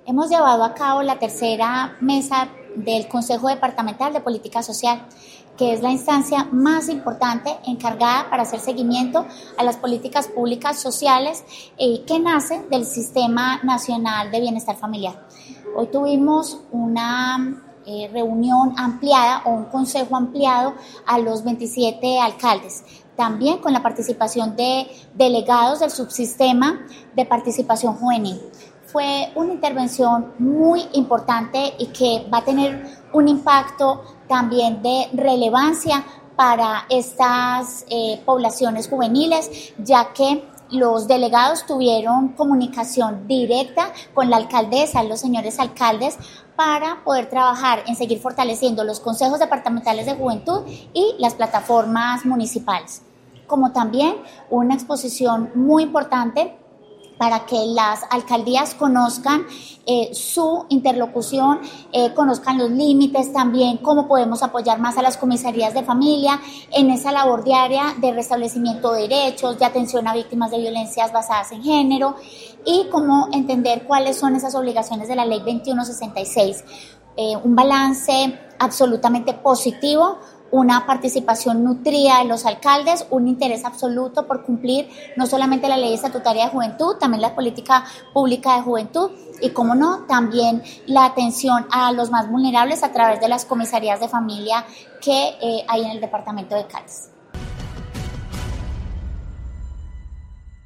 Hemos llevado a cabo la tercera mesa del Consejo Departamental de Política Social, que es la instancia más importante encargada para hacer seguimiento a las políticas públicas sociales que nacen del Sistema Nacional de Bienestar Familiar. Hoy tuvimos una reunión ampliada o un consejo ampliado a los 27 alcaldes, también con la participación de delegados del subsistema de participación juvenil. Fue una intervención muy importante y que va a tener un impacto también de relevancia para estas poblaciones juveniles, ya que los delegados tuvieron comunicación directa con la alcaldesa, los señores alcaldes, para poder trabajar en seguir fortaleciendo los consejos departamentales de juventud y las plataformas municipales, como también una exposición muy importante para que las alcaldías conozcan su interlocución, conozcan los límites también, cómo podemos apoyar más a las comisarías de familia en esa labor diaria de restablecimiento de derechos, de atención a víctimas de violencias basadas en género y cómo entender cuáles son esas obligaciones de la Ley 2166. Un balance absolutamente positivo, una participación nutrida de los alcaldes, un interés absoluto por cumplir no solamente la ley estatutaria de juventud, también la política pública de juventud y, cómo no, también la atención a los más vulnerables a través de las comisarías de familia que hay en el departamento de Cádiz.